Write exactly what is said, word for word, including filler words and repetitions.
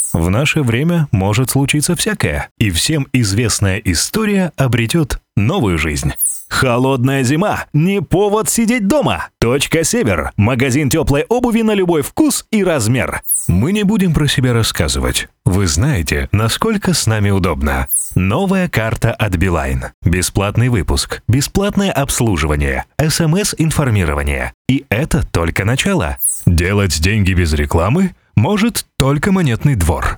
В наше время может случиться всякое, и всем известная история обретет новую жизнь. Холодная зима – не повод сидеть дома. Точка Север – магазин теплой обуви на любой вкус и размер. Мы не будем про себя рассказывать. Вы знаете, насколько с нами удобно. Новая карта от Билайн. Бесплатный выпуск, бесплатное обслуживание, эс эм эс-информирование. И это только начало. Делать деньги без рекламы может только Монетный двор.